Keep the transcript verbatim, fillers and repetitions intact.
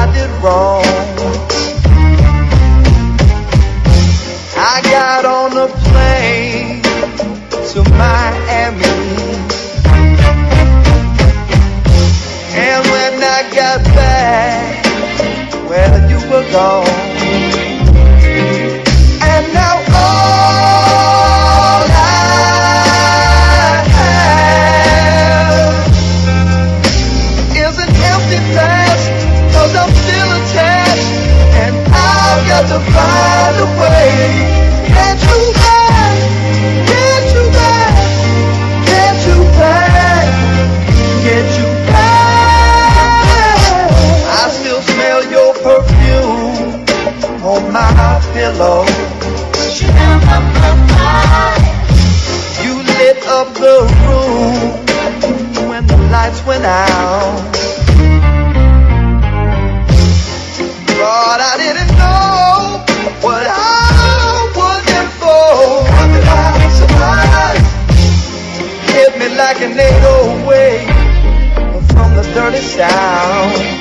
did wrong. I got on a plane to Miami, and when I got back, well, you were gone. And now all I have is an empty past, 'cause I'm still attached, and I've got to find a way. Get you back, get you back, get you back, get you back. I still smell your perfume on my pillow. You lit up the room when the lights went out. But I didn't know what I was in for. How did I survive? Hit me like an eight oh wave from the dirty south.